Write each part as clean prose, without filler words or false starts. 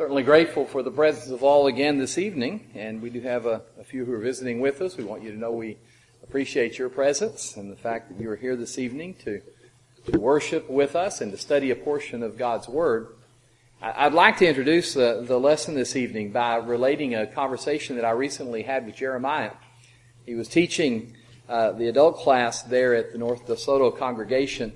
Certainly grateful for the presence of all again this evening, and we do have a few who are visiting with us. We want you to know we appreciate your presence and the fact that you are here this evening to worship with us and to study a portion of God's Word. I'd like to introduce the lesson this evening by relating a conversation that I recently had with Jeremiah. He was teaching the adult class there at the North DeSoto congregation,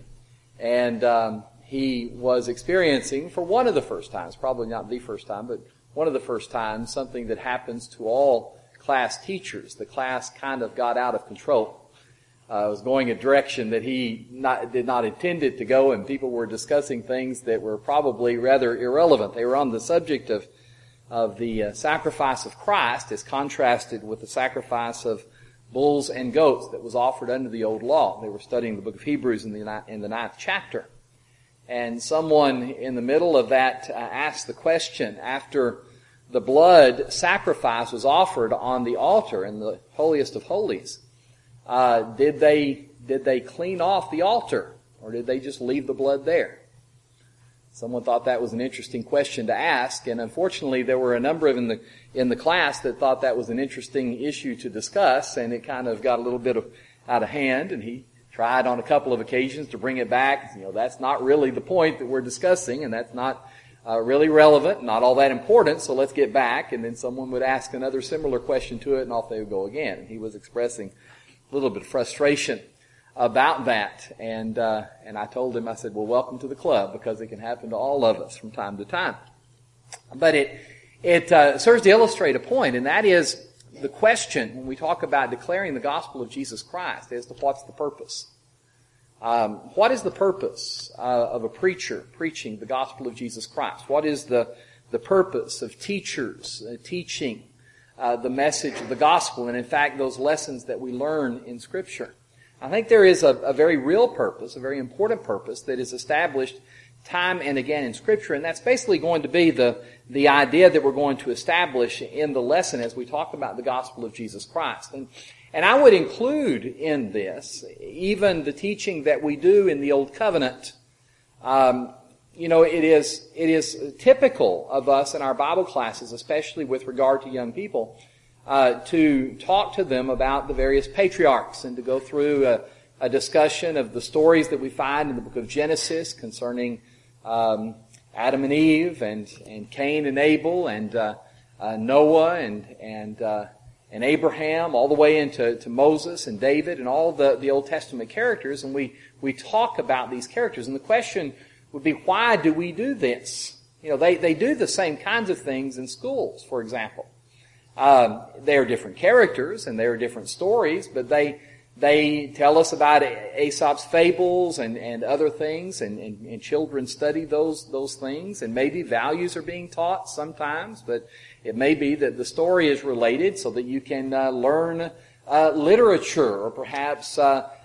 and he was experiencing, for one of the first times, probably not the first time, but one of the first times, something that happens to all class teachers. The class kind of got out of control. It was going a direction that he did not intend it to go, and people were discussing things that were probably rather irrelevant. They were on the subject of the sacrifice of Christ as contrasted with the sacrifice of bulls and goats that was offered under the old law. They were studying the book of Hebrews in the ninth chapter. And someone in the middle of that asked the question, after the blood sacrifice was offered on the altar in the holiest of holies, did they clean off the altar, or did they just leave the blood there? Someone thought that was an interesting question to ask, and unfortunately there were a number of in the class that thought that was an interesting issue to discuss, and it kind of got a little bit out of hand, and he tried on a couple of occasions to bring it back. That's not really the point that we're discussing, and that's not really relevant, not all that important, so let's get back. And then someone would ask another similar question to it, and off they would go again. And he was expressing a little bit of frustration about that. And I told him, I said, well, welcome to the club, because it can happen to all of us from time to time. But it serves to illustrate a point, and that is the question when we talk about declaring the gospel of Jesus Christ as to what's the purpose. What is the purpose of a preacher preaching the gospel of Jesus Christ? What is the purpose of teachers teaching the message of the gospel, and in fact those lessons that we learn in Scripture? I think there is a very real purpose, a very important purpose that is established time and again in Scripture, and that's basically going to be the idea that we're going to establish in the lesson as we talk about the gospel of Jesus Christ. And I would include in this even the teaching that we do in the Old Covenant. It is typical of us in our Bible classes, especially with regard to young people, to talk to them about the various patriarchs and to go through a discussion of the stories that we find in the book of Genesis concerning Adam and Eve and Cain and Abel and Noah and Abraham, all the way into Moses and David and all the Old Testament characters, and we talk about these characters. And the question would be, why do we do this? They do the same kinds of things in schools, for example. They are different characters and they are different stories, but they tell us about Aesop's fables and other things, and children study those things, and maybe values are being taught sometimes, but it may be that the story is related so that you can learn literature, or perhaps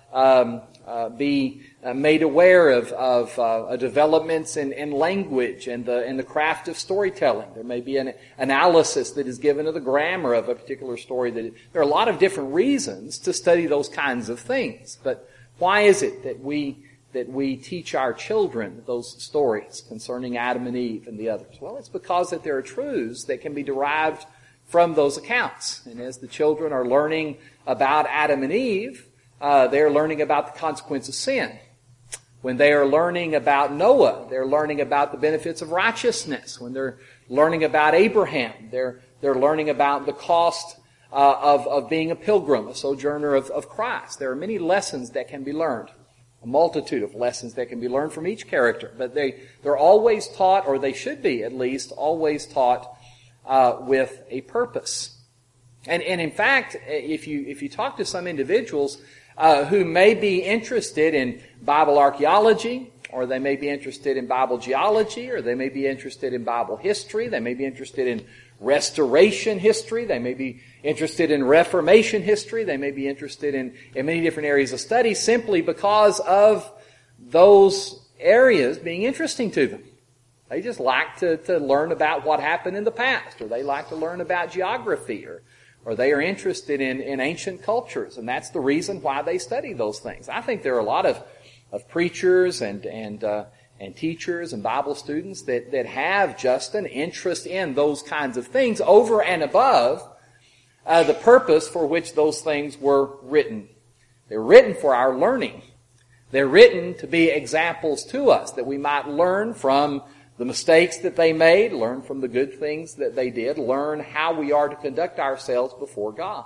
be made aware of developments in language and the craft of storytelling. There may be an analysis that is given of the grammar of a particular story. There are a lot of different reasons to study those kinds of things. But why is it that we teach our children those stories concerning Adam and Eve and the others? Well, it's because that there are truths that can be derived from those accounts. And as the children are learning about Adam and Eve, they're learning about the consequence of sin. When they are learning about Noah, they're learning about the benefits of righteousness. When they're learning about Abraham, they're learning about the cost of being a pilgrim, a sojourner of Christ. There are many lessons that can be learned, a multitude of lessons that can be learned from each character. But they're always taught, or they should be at least, always taught with a purpose. And in fact, if you talk to some individuals who may be interested in Bible archaeology, or they may be interested in Bible geology, or they may be interested in Bible history, they may be interested in Restoration history, they may be interested in Reformation history, they may be interested in many different areas of study simply because of those areas being interesting to them. They just like to learn about what happened in the past, or they like to learn about geography, or they are interested in ancient cultures, and that's the reason why they study those things. I think there are a lot of preachers and and teachers and Bible students that have just an interest in those kinds of things over and above the purpose for which those things were written. They're written for our learning. They're written to be examples to us, that we might learn from the mistakes that they made, learn from the good things that they did, learn how we are to conduct ourselves before God.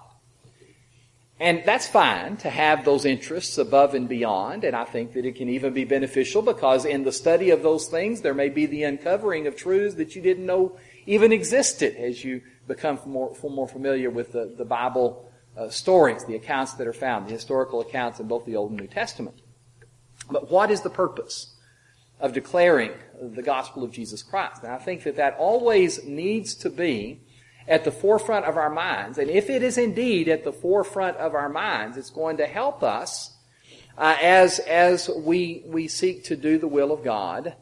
And that's fine to have those interests above and beyond, and I think that it can even be beneficial because in the study of those things there may be the uncovering of truths that you didn't know even existed as you become more familiar with the Bible stories, the accounts that are found, the historical accounts in both the Old and New Testament. But what is the purpose of declaring the gospel of Jesus Christ? And I think that always needs to be at the forefront of our minds. And if it is indeed at the forefront of our minds, it's going to help us as we seek to do the will of God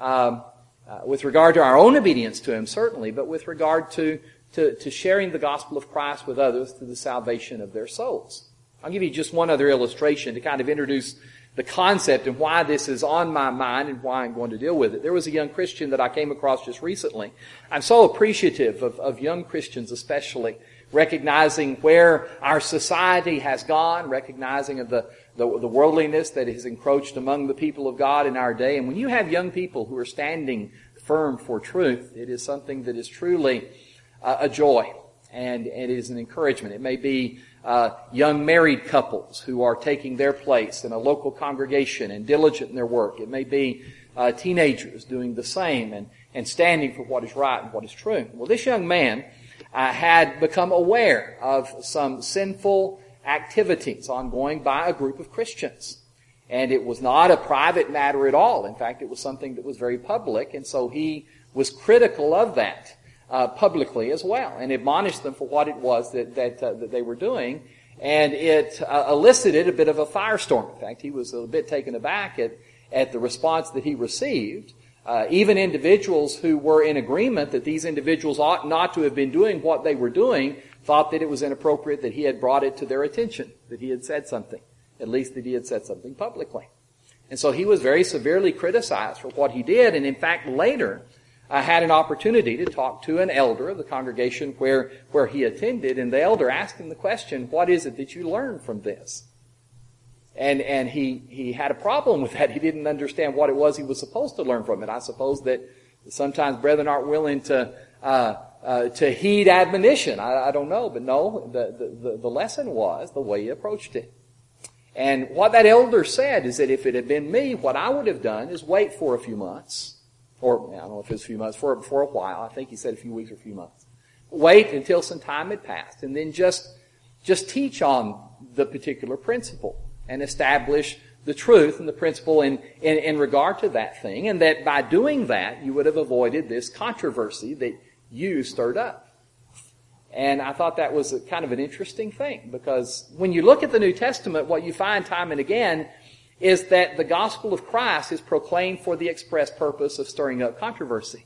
with regard to our own obedience to Him, certainly, but with regard to sharing the gospel of Christ with others to the salvation of their souls. I'll give you just one other illustration to kind of introduce the concept and why this is on my mind and why I'm going to deal with it. There was a young Christian that I came across just recently. I'm so appreciative of young Christians especially, recognizing where our society has gone, recognizing of the worldliness that has encroached among the people of God in our day. And when you have young people who are standing firm for truth, it is something that is truly a joy and it is an encouragement. It may be young married couples who are taking their place in a local congregation and diligent in their work. It may be teenagers doing the same and standing for what is right and what is true. Well, this young man had become aware of some sinful activities ongoing by a group of Christians. And it was not a private matter at all. In fact, it was something that was very public, and so he was critical of that publicly as well, and admonished them for what it was that they were doing, and it elicited a bit of a firestorm. In fact, he was a bit taken aback at the response that he received. Even individuals who were in agreement that these individuals ought not to have been doing what they were doing thought that it was inappropriate that he had brought it to their attention, that he had said something, at least that he had said something publicly. And so he was very severely criticized for what he did, and in fact later had an opportunity to talk to an elder of the congregation where he attended, and the elder asked him the question, "What is it that you learned from this?" And he had a problem with that. He didn't understand what it was he was supposed to learn from it. I suppose that sometimes brethren aren't willing to heed admonition. I don't know, but no, the lesson was the way he approached it. And what that elder said is that if it had been me, what I would have done is wait for a few months. Or, I don't know if it was a few months, for a while. I think he said a few weeks or a few months. Wait until some time had passed, and then just teach on the particular principle and establish the truth and the principle in regard to that thing, and that by doing that, you would have avoided this controversy that you stirred up. And I thought that was kind of an interesting thing, because when you look at the New Testament, what you find time and again is that the gospel of Christ is proclaimed for the express purpose of stirring up controversy.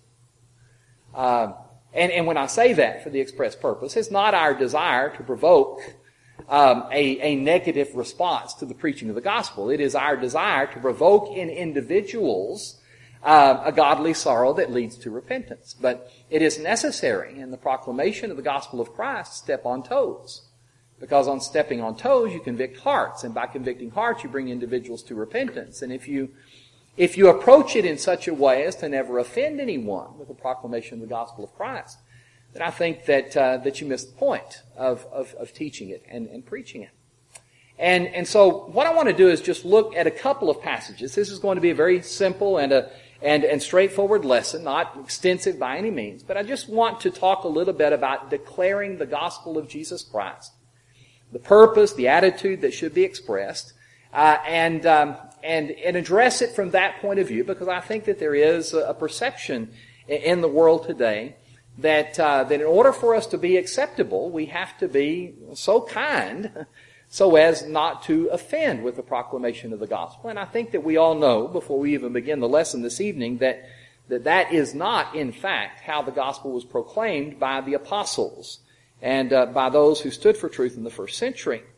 And when I say that, for the express purpose, it's not our desire to provoke a negative response to the preaching of the gospel. It is our desire to provoke in individuals a godly sorrow that leads to repentance. But it is necessary in the proclamation of the gospel of Christ to step on toes. Because on stepping on toes, you convict hearts, and by convicting hearts, you bring individuals to repentance. And if you approach it in such a way as to never offend anyone with the proclamation of the gospel of Christ, then I think that you miss the point of teaching it and preaching it. And so what I want to do is just look at a couple of passages. This is going to be a very simple and straightforward lesson, not extensive by any means, but I just want to talk a little bit about declaring the gospel of Jesus Christ. The purpose, the attitude that should be expressed, and address it from that point of view, because I think that there is a perception in the world today that in order for us to be acceptable, we have to be so kind so as not to offend with the proclamation of the gospel. And I think that we all know, before we even begin the lesson this evening, that is not, in fact, how the gospel was proclaimed by the apostles and by those who stood for truth in the first century.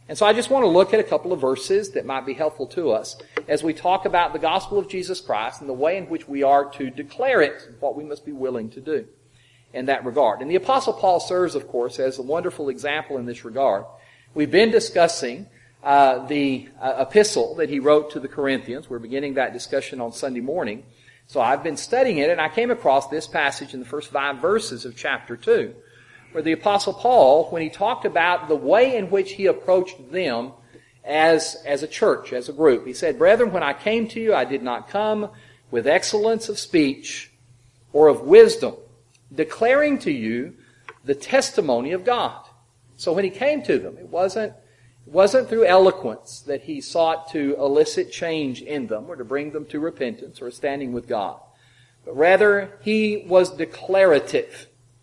And so I just want to look at a couple of verses that might be helpful to us as we talk about the gospel of Jesus Christ and the way in which we are to declare it, what we must be willing to do in that regard. And the Apostle Paul serves, of course, as a wonderful example in this regard. We've been discussing the epistle that he wrote to the Corinthians. We're beginning that discussion on Sunday morning. So I've been studying it, and I came across this passage in the first 5 verses of chapter 2, where the Apostle Paul, when he talked about the way in which he approached them as a church, as a group, he said, "Brethren, when I came to you, I did not come with excellence of speech or of wisdom, declaring to you the testimony of God." So when he came to them, it wasn't through eloquence that he sought to elicit change in them or to bring them to repentance or standing with God. But rather, he was declarative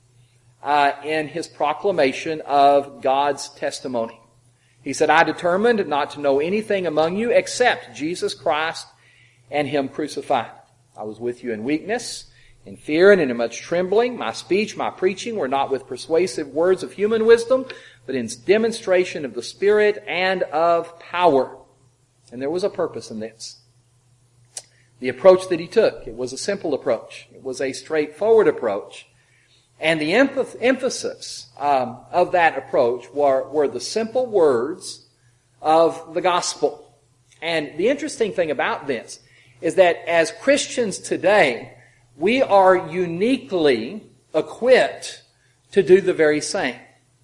in his proclamation of God's testimony. He said, "I determined not to know anything among you except Jesus Christ and Him crucified. I was with you in weakness, in fear, and in much trembling. My speech, my preaching were not with persuasive words of human wisdom, but in demonstration of the Spirit and of power." And there was a purpose in this. The approach that he took, it was a simple approach. It was a straightforward approach. And the emphasis of that approach were the simple words of the gospel. And the interesting thing about this is that as Christians today, we are uniquely equipped to do the very same.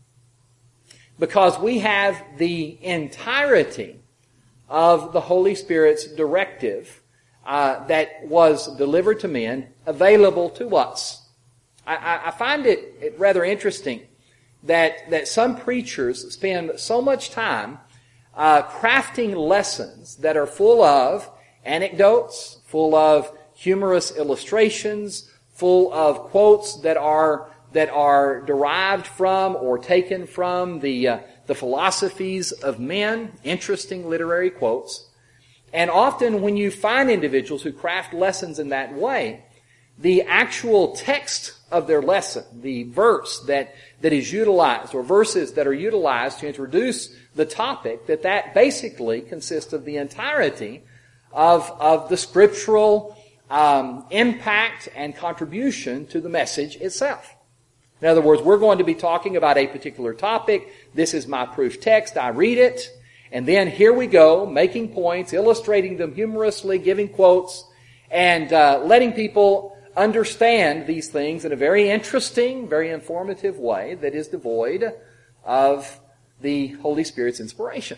Because we have the entirety of the Holy Spirit's directive that was delivered to men available to us. I find it rather interesting that some preachers spend so much time crafting lessons that are full of anecdotes, full of humorous illustrations, full of quotes that are derived from or taken from the philosophies of men, interesting literary quotes. And often when you find individuals who craft lessons in that way, the actual text of their lesson, the verse that is utilized, or verses that are utilized to introduce the topic, that basically consists of the entirety of the scriptural impact and contribution to the message itself. In other words, we're going to be talking about a particular topic. This is my proof text. I read it. And then here we go, making points, illustrating them humorously, giving quotes, and letting people understand these things in a very interesting, very informative way that is devoid of the Holy Spirit's inspiration.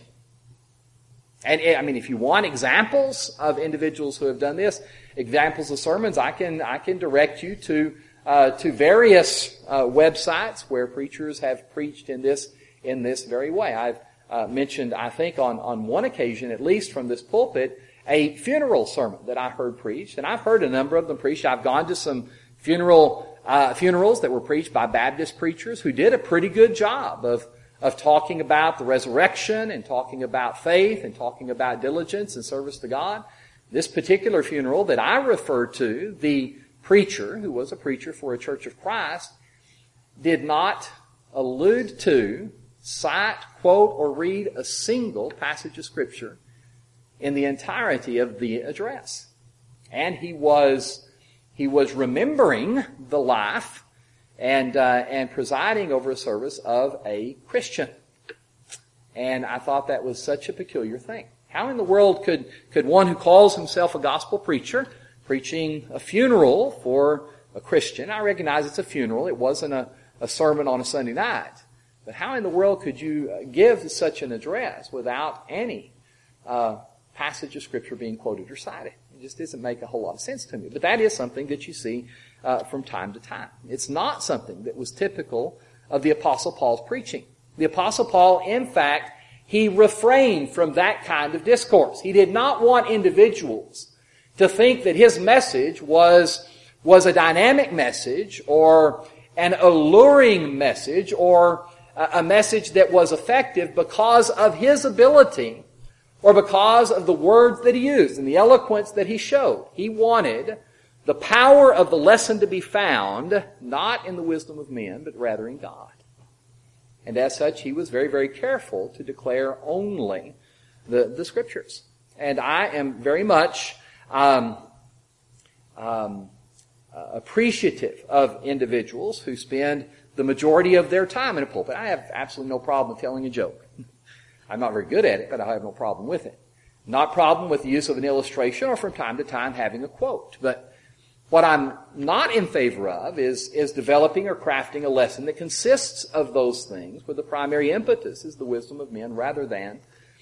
And I mean, if you want examples of individuals who have done this, examples of sermons, I can direct you to various websites where preachers have preached in this very way. I've mentioned, I think on one occasion, at least from this pulpit, a funeral sermon that I heard preached, and I've heard a number of them preached. I've gone to some funerals that were preached by Baptist preachers who did a pretty good job of talking about the resurrection and talking about faith and talking about diligence and service to God. This particular funeral that I referred to, the preacher, who was a preacher for a Church of Christ, did not allude to, cite, quote, or read a single passage of Scripture in the entirety of the address. And he was remembering the life and presiding over a service of a Christian. And I thought that was such a peculiar thing. How in the world could one who calls himself a gospel preacher preaching a funeral for a Christian? I recognize it's a funeral. It wasn't a sermon on a Sunday night. But how in the world could you give such an address without any passage of Scripture being quoted or cited? It just doesn't make a whole lot of sense to me. But that is something that you see from time to time. It's not something that was typical of the Apostle Paul's preaching. The Apostle Paul, in fact, he refrained from that kind of discourse. He did not want individuals to think that his message was a dynamic message or an alluring message or a message that was effective because of his ability or because of the words that he used and the eloquence that he showed. He wanted the power of the lesson to be found not in the wisdom of men, but rather in God. And as such, he was very, very careful to declare only the Scriptures. And I am very much appreciative of individuals who spend the majority of their time in a pulpit. I have absolutely no problem with telling a joke. I'm not very good at it, but I have no problem with it. Not problem with the use of an illustration or from time to time having a quote. But what I'm not in favor of is developing or crafting a lesson that consists of those things where the primary impetus is the wisdom of men rather than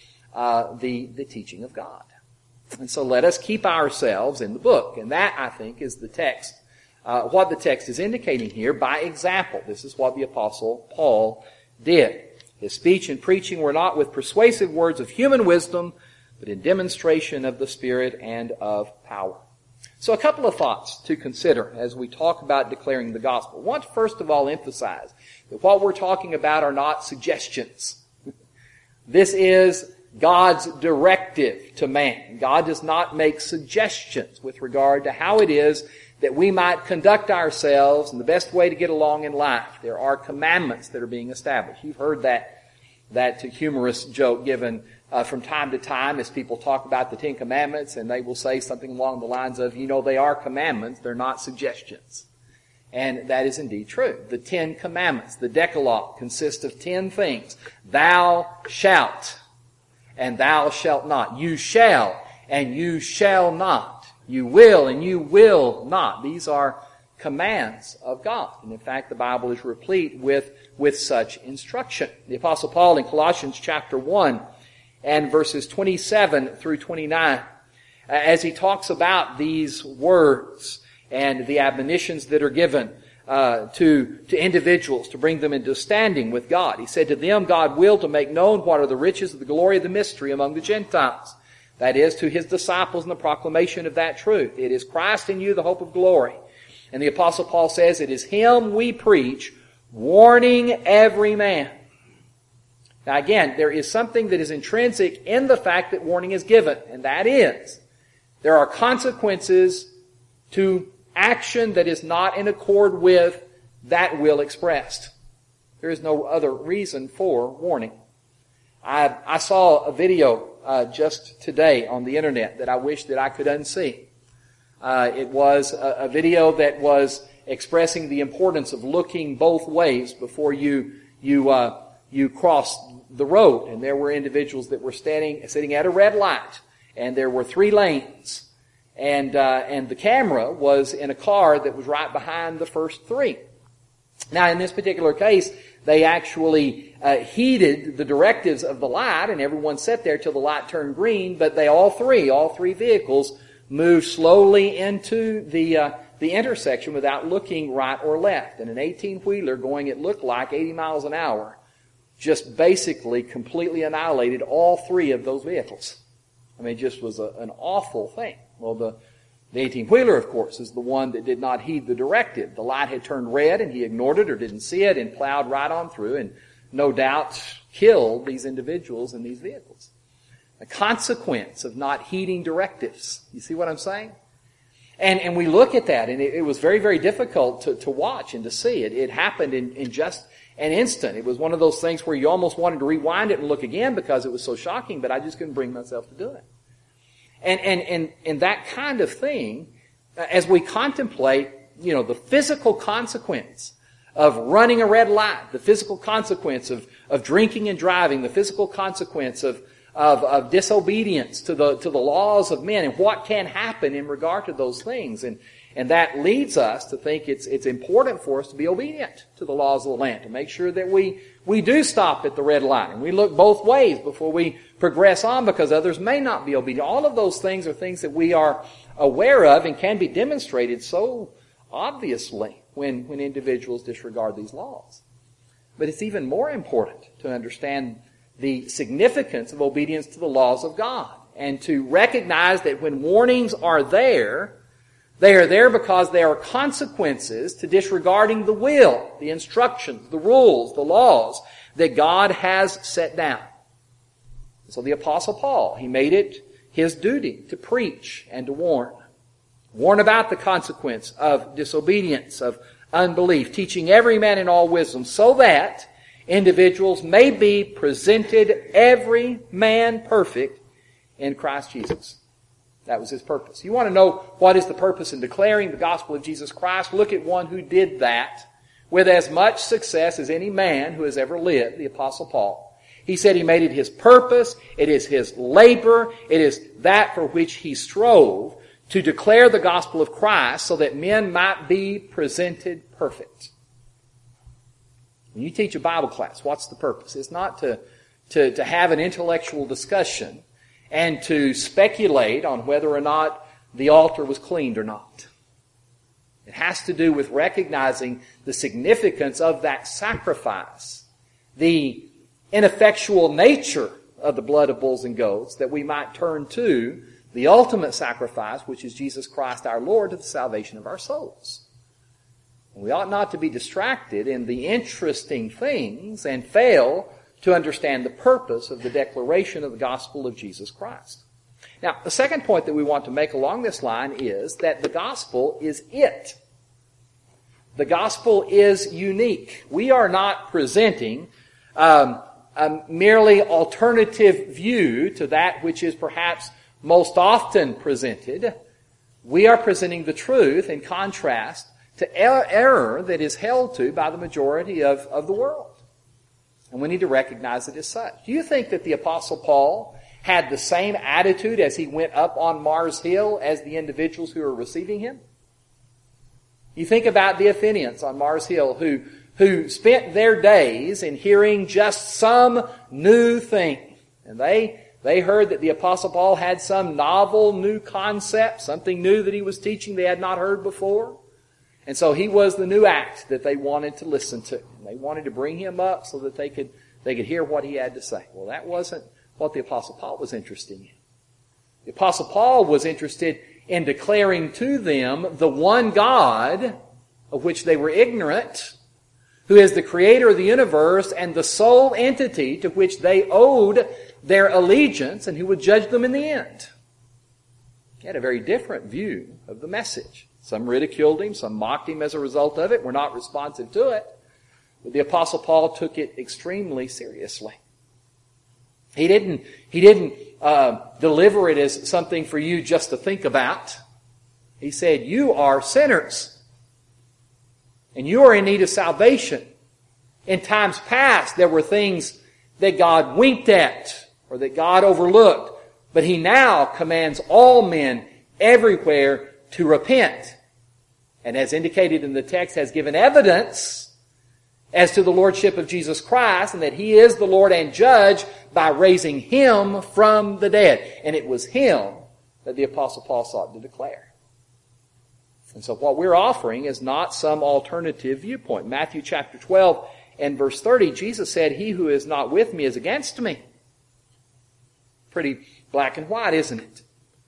the teaching of God. And so let us keep ourselves in the book. And that, I think, is the text, what the text is indicating here by example. This is what the Apostle Paul did. His speech and preaching were not with persuasive words of human wisdom, but in demonstration of the Spirit and of power. So a couple of thoughts to consider as we talk about declaring the gospel. I want to first of all emphasize that what we're talking about are not suggestions. This is God's directive to man. God does not make suggestions with regard to how it is that we might conduct ourselves and the best way to get along in life. There are commandments that are being established. You've heard that humorous joke given from time to time as people talk about the Ten Commandments, and they will say something along the lines of, they are commandments, they're not suggestions. And that is indeed true. The 10 Commandments, the Decalogue, consist of 10 things. Thou shalt, and thou shalt not. You shall, and you shall not. You will, and you will not. These are commands of God. And in fact, the Bible is replete with such instruction. The Apostle Paul in Colossians chapter 1 and verses 27 through 29, as he talks about these words and the admonitions that are given to individuals to bring them into standing with God. He said, to them God willed to make known what are the riches of the glory of the mystery among the Gentiles. That is, to His disciples in the proclamation of that truth. It is Christ in you, the hope of glory. And the Apostle Paul says, it is Him we preach, warning every man. Now again, there is something that is intrinsic in the fact that warning is given, and that is, there are consequences to action that is not in accord with that will expressed. There is no other reason for warning. I saw a video just today on the internet that I wish that I could unsee. It was a video that was expressing the importance of looking both ways before you cross the road. And there were individuals that were sitting at a red light, and there were 3 lanes. And the camera was in a car that was right behind the first 3. Now, in this particular case, they actually heeded the directives of the light, and everyone sat there till the light turned green. But all three vehicles moved slowly into the intersection without looking right or left. And an 18-wheeler going, it looked like 80 miles an hour, just basically completely annihilated all 3 of those vehicles. I mean, it just was an awful thing. Well, the 18-wheeler, of course, is the one that did not heed the directive. The light had turned red, and he ignored it or didn't see it and plowed right on through, and no doubt killed these individuals in these vehicles. A consequence of not heeding directives. You see what I'm saying? And we look at that, and it was very, very difficult to watch and to see. It happened in just an instant. It was one of those things where you almost wanted to rewind it and look again because it was so shocking, but I just couldn't bring myself to do it. And that kind of thing, as we contemplate, the physical consequence of running a red light, the physical consequence of drinking and driving, the physical consequence of disobedience to the laws of men, and what can happen in regard to those things. And that leads us to think it's important for us to be obedient to the laws of the land, to make sure that we do stop at the red light, and we look both ways before we progress on, because others may not be obedient. All of those things are things that we are aware of and can be demonstrated so obviously when individuals disregard these laws. But it's even more important to understand the significance of obedience to the laws of God, and to recognize that when warnings are there, they are there because there are consequences to disregarding the will, the instructions, the rules, the laws that God has set down. So the Apostle Paul, he made it his duty to preach and to warn. Warn about the consequence of disobedience, of unbelief, teaching every man in all wisdom, so that individuals may be presented every man perfect in Christ Jesus. That was His purpose. You want to know what is the purpose in declaring the gospel of Jesus Christ? Look at one who did that with as much success as any man who has ever lived, the Apostle Paul. He said he made it his purpose, it is his labor, it is that for which he strove to declare the gospel of Christ so that men might be presented perfect. When you teach a Bible class, what's the purpose? It's not to have an intellectual discussion and to speculate on whether or not the altar was cleaned or not. It has to do with recognizing the significance of that sacrifice, the ineffectual nature of the blood of bulls and goats, that we might turn to the ultimate sacrifice, which is Jesus Christ our Lord, to the salvation of our souls. And we ought not to be distracted in the interesting things and fail to understand the purpose of the declaration of the gospel of Jesus Christ. Now, the second point that we want to make along this line is that the gospel is it. The gospel is unique. We are not presenting a merely alternative view to that which is perhaps most often presented. We are presenting the truth in contrast to error that is held to by the majority of the world. And we need to recognize it as such. Do you think that the Apostle Paul had the same attitude as he went up on Mars Hill as the individuals who were receiving him? You think about the Athenians on Mars Hill who spent their days in hearing just some new thing. And they heard that the Apostle Paul had some novel new concept, something new that he was teaching they had not heard before. And so he was the new act that they wanted to listen to. And they wanted to bring him up so that they could hear what he had to say. Well, that wasn't what the Apostle Paul was interested in. The Apostle Paul was interested in declaring to them the one God of which they were ignorant, who is the creator of the universe and the sole entity to which they owed their allegiance and who would judge them in the end. He had a very different view of the message. Some ridiculed him, some mocked him as a result of it, were not responsive to it. But the Apostle Paul took it extremely seriously. He didn't deliver it as something for you just to think about. He said, you are sinners. And you are in need of salvation. In times past, there were things that God winked at or that God overlooked. But He now commands all men everywhere to repent. And as indicated in the text, has given evidence as to the lordship of Jesus Christ and that He is the Lord and Judge by raising Him from the dead. And it was Him that the Apostle Paul sought to declare. And so what we're offering is not some alternative viewpoint. Matthew chapter 12 and verse 30, Jesus said, he who is not with me is against me. Pretty black and white, isn't it?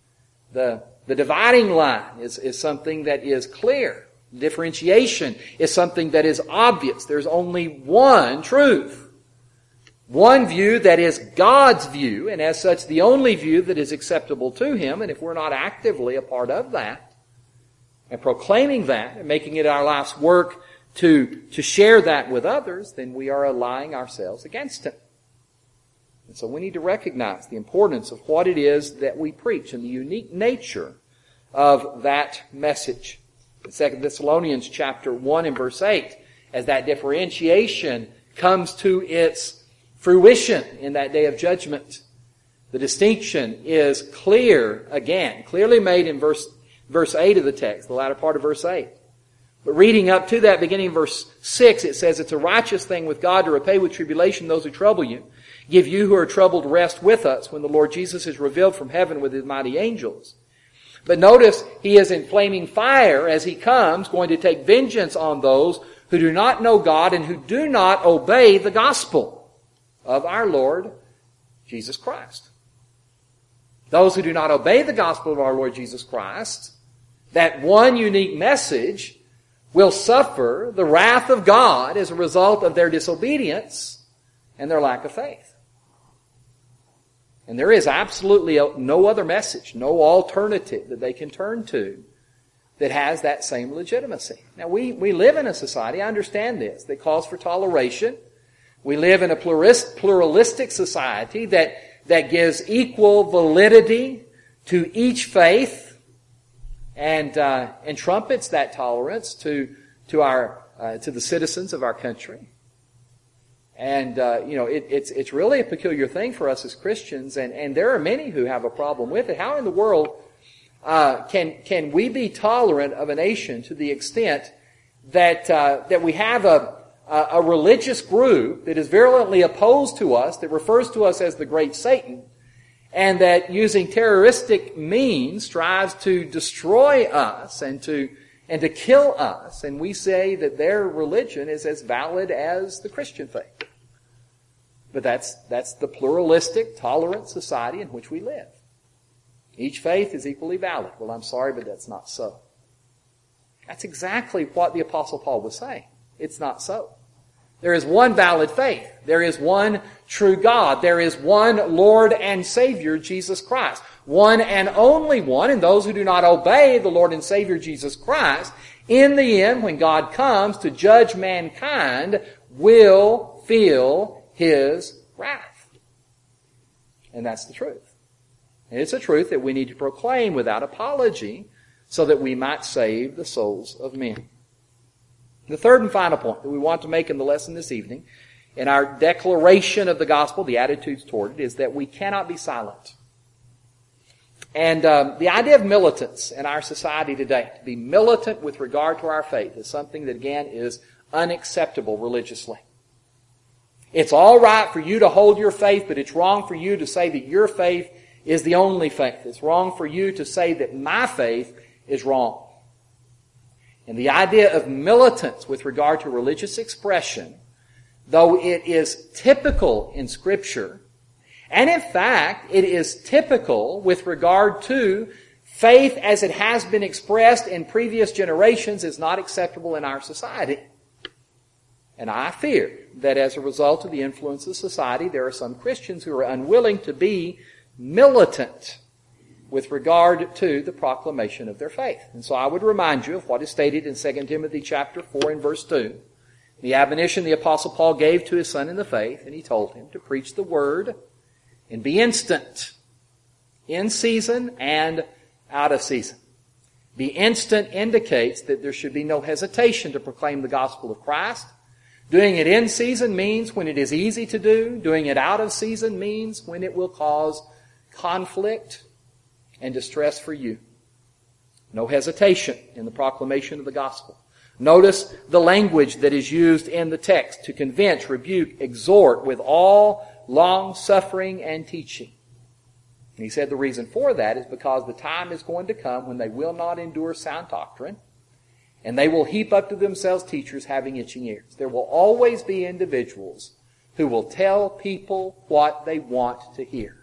The dividing line is something that is clear. Differentiation is something that is obvious. There's only one truth. One view that is God's view, and as such the only view that is acceptable to Him. And if we're not actively a part of that, and proclaiming that, and making it our life's work to share that with others, then we are allying ourselves against Him. And so we need to recognize the importance of what it is that we preach and the unique nature of that message. In 2 Thessalonians chapter 1 and verse 8, as that differentiation comes to its fruition in that day of judgment, the distinction is clear again, clearly made in verse 8 of the text, the latter part of verse 8. But reading up to that, beginning in verse 6, it says, it's a righteous thing with God to repay with tribulation those who trouble you. Give you who are troubled rest with us when the Lord Jesus is revealed from heaven with His mighty angels. But notice, He is in flaming fire as He comes, going to take vengeance on those who do not know God and who do not obey the gospel of our Lord Jesus Christ. Those who do not obey the gospel of our Lord Jesus Christ, that one unique message, will suffer the wrath of God as a result of their disobedience and their lack of faith. And there is absolutely no other message, no alternative that they can turn to that has that same legitimacy. Now, we live in a society, I understand this, that calls for toleration, We live in a pluralistic society that gives equal validity to each faith and trumpets that tolerance to the citizens of our country. And it's really a peculiar thing for us as Christians, and there are many who have a problem with it. How in the world can we be tolerant of a nation to the extent that we have a religious group that is virulently opposed to us, that refers to us as the great Satan, and that using terroristic means strives to destroy us and to kill us, and we say that their religion is as valid as the Christian faith. But that's the pluralistic, tolerant society in which we live. Each faith is equally valid. Well, I'm sorry, but that's not so. That's exactly what the Apostle Paul was saying. It's not so. There is one valid faith. There is one true God. There is one Lord and Savior, Jesus Christ. One and only one, and those who do not obey the Lord and Savior, Jesus Christ, in the end, when God comes to judge mankind, will feel His wrath. And that's the truth. And it's a truth that we need to proclaim without apology so that we might save the souls of men. The third and final point that we want to make in the lesson this evening, in our declaration of the gospel, the attitudes toward it, is that we cannot be silent. And the idea of militance in our society today, to be militant with regard to our faith, is something that, again, is unacceptable religiously. It's all right for you to hold your faith, but it's wrong for you to say that your faith is the only faith. It's wrong for you to say that my faith is wrong. And the idea of militance with regard to religious expression, though it is typical in Scripture, and in fact, it is typical with regard to faith as it has been expressed in previous generations, is not acceptable in our society. And I fear that as a result of the influence of society, there are some Christians who are unwilling to be militant with regard to the proclamation of their faith. And so I would remind you of what is stated in 2 Timothy chapter 4 and verse 2. The admonition the Apostle Paul gave to his son in the faith, and he told him to preach the word and be instant, in season and out of season. Be instant indicates that there should be no hesitation to proclaim the gospel of Christ. Doing it in season means when it is easy to do. Doing it out of season means when it will cause conflict and distress for you. No hesitation in the proclamation of the gospel. Notice the language that is used in the text: to convince, rebuke, exhort with all long-suffering and teaching. And he said the reason for that is because the time is going to come when they will not endure sound doctrine, and they will heap up to themselves teachers having itching ears. There will always be individuals who will tell people what they want to hear.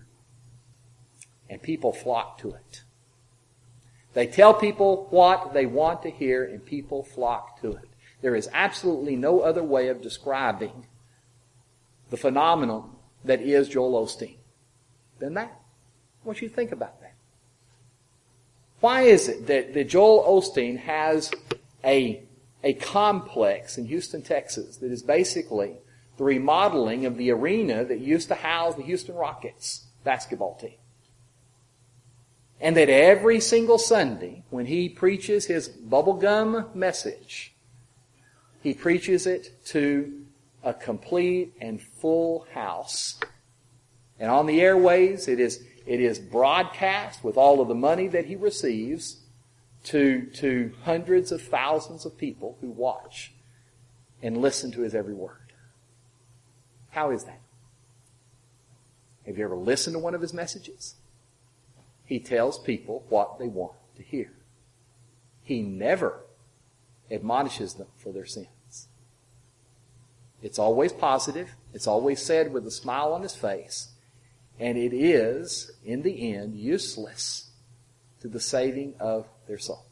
And people flock to it. They tell people what they want to hear, and people flock to it. There is absolutely no other way of describing the phenomenon that is Joel Osteen than that. I want you to think about that. Why is it that Joel Osteen has a complex in Houston, Texas, that is basically the remodeling of the arena that used to house the Houston Rockets basketball team? And that every single Sunday, when he preaches his bubblegum message, he preaches it to a complete and full house. And on the airways, it is broadcast with all of the money that he receives to hundreds of thousands of people who watch and listen to his every word. How is that? Have you ever listened to one of his messages? He tells people what they want to hear. He never admonishes them for their sins. It's always positive. It's always said with a smile on his face. And it is, in the end, useless to the saving of their soul.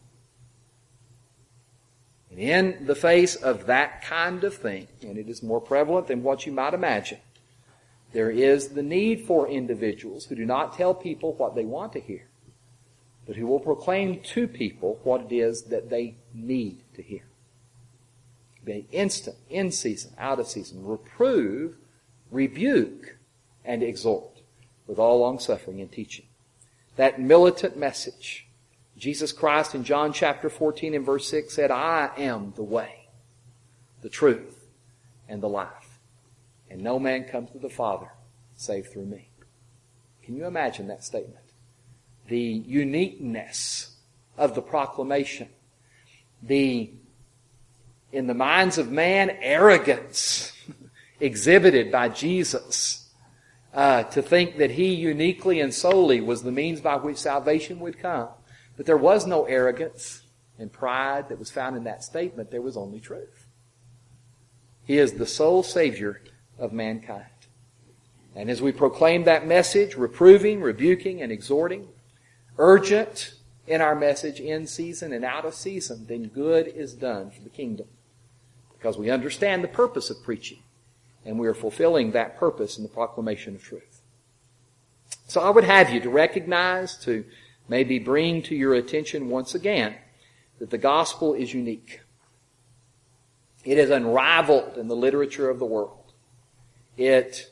And in the face of that kind of thing, and it is more prevalent than what you might imagine, there is the need for individuals who do not tell people what they want to hear, but who will proclaim to people what it is that they need to hear. be instant, in season, out of season. Reprove, rebuke, and exhort with all longsuffering and teaching. That militant message. Jesus Christ in John chapter 14 and verse 6 said, I am the way, the truth, and the life. And no man comes to the Father save through me. Can you imagine that statement? The uniqueness of the proclamation. In the minds of man, arrogance exhibited by Jesus to think that he uniquely and solely was the means by which salvation would come. But there was no arrogance and pride that was found in that statement. There was only truth. He is the sole Savior of mankind. And as we proclaim that message, reproving, rebuking, and exhorting, urgent in our message, in season and out of season, then good is done for the kingdom. Because we understand the purpose of preaching, and we are fulfilling that purpose in the proclamation of truth. So I would have you to recognize, to maybe bring to your attention once again, that the gospel is unique. It is unrivaled in the literature of the world. It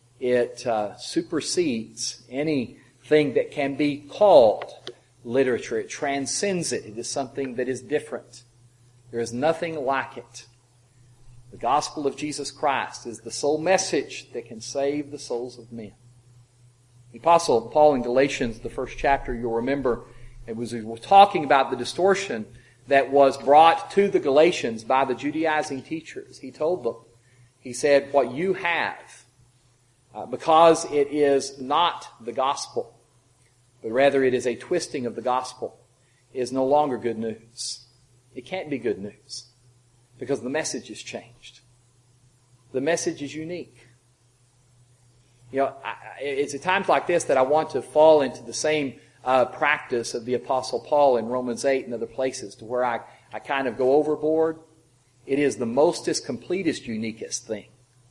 supersedes anything that can be called literature. It transcends it. It is something that is different. There is nothing like it. The gospel of Jesus Christ is the sole message that can save the souls of men. The Apostle Paul in Galatians, the first chapter, you'll remember, we were talking about the distortion that was brought to the Galatians by the Judaizing teachers. He told them, he said, what you have, because it is not the gospel, but rather it is a twisting of the gospel, is no longer good news. It can't be good news because the message has changed. The message is unique. You know, it's at times like this that I want to fall into the same practice of the Apostle Paul in Romans 8 and other places, to where I kind of go overboard. It is the mostest, completest, uniquest thing.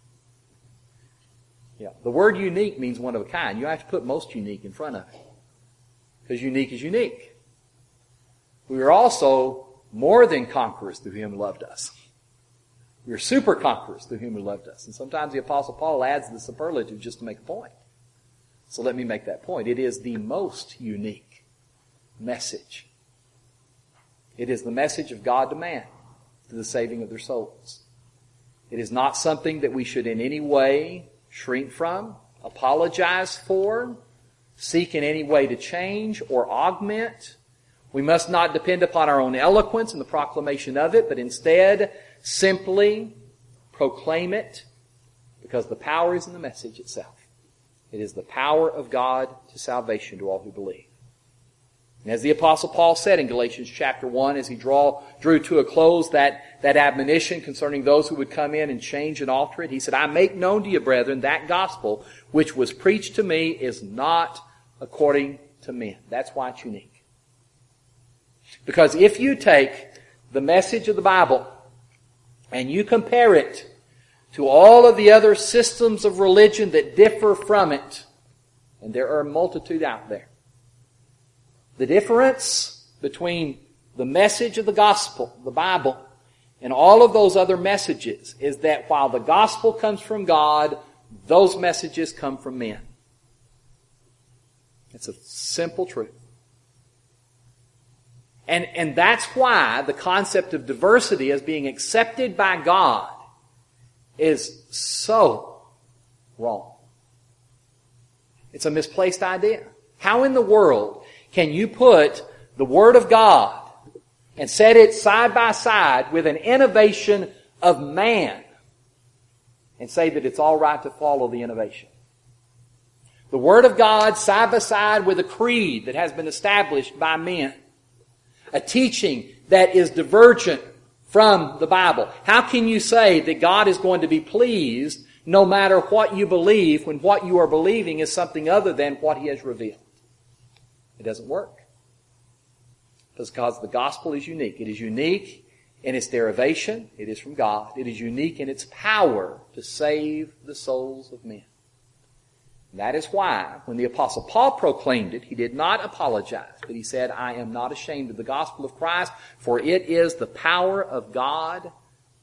Yeah, the word unique means one of a kind. You have to put most unique in front of it, because unique is unique. We are also more than conquerors through Him who loved us. We are super conquerors through Him who loved us. And sometimes the Apostle Paul adds the superlative just to make a point. So let me make that point. It is the most unique message. It is the message of God to man, to the saving of their souls. It is not something that we should in any way shrink from, apologize for, seek in any way to change or augment. We must not depend upon our own eloquence in the proclamation of it, but instead simply proclaim it, because the power is in the message itself. It is the power of God to salvation to all who believe. And as the Apostle Paul said in Galatians chapter 1, as he drew to a close that admonition concerning those who would come in and change and alter it, he said, I make known to you, brethren, that gospel which was preached to me is not according to men. That's why it's unique. Because if you take the message of the Bible and you compare it to all of the other systems of religion that differ from it, and there are a multitude out there, the difference between the message of the gospel, the Bible, and all of those other messages is that while the gospel comes from God, those messages come from men. It's a simple truth. And that's why the concept of diversity as being accepted by God is so wrong. It's a misplaced idea. How in the world can you put the Word of God and set it side by side with an innovation of man and say that it's all right to follow the innovation? The Word of God side by side with a creed that has been established by men. A teaching that is divergent from the Bible. How can you say that God is going to be pleased no matter what you believe when what you are believing is something other than what He has revealed? It doesn't work. Because the gospel is unique. It is unique in its derivation. It is from God. It is unique in its power to save the souls of men. And that is why, when the Apostle Paul proclaimed it, he did not apologize, but he said, I am not ashamed of the gospel of Christ, for it is the power of God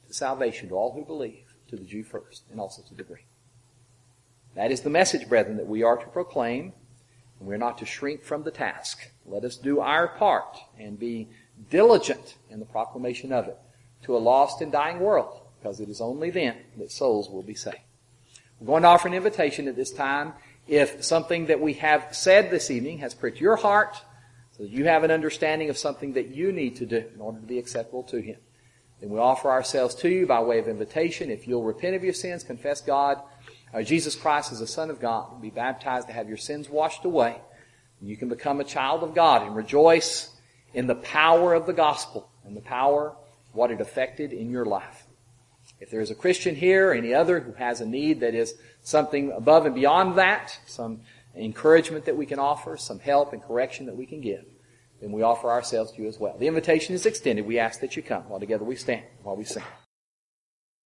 to salvation to all who believe, to the Jew first, and also to the Greek. That is the message, brethren, that we are to proclaim, and we're not to shrink from the task. Let us do our part and be diligent in the proclamation of it to a lost and dying world, because it is only then that souls will be saved. We're going to offer an invitation at this time. If something that we have said this evening has pricked your heart, so that you have an understanding of something that you need to do in order to be acceptable to Him, then we offer ourselves to you by way of invitation. If you'll repent of your sins, confess God, Jesus Christ as the Son of God, and be baptized to have your sins washed away, you can become a child of God and rejoice in the power of the gospel and the power of what it affected in your life. If there is a Christian here or any other who has a need that is something above and beyond that, some encouragement that we can offer, some help and correction that we can give, then we offer ourselves to you as well. The invitation is extended. We ask that you come. While together we stand, while we sing.